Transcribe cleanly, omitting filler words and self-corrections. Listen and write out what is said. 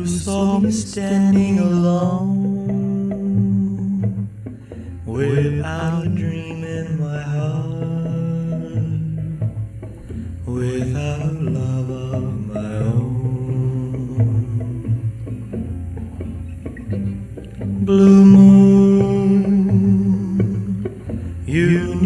saw me standing alone, without a dream in my heart, without love of my own. Blue moon, you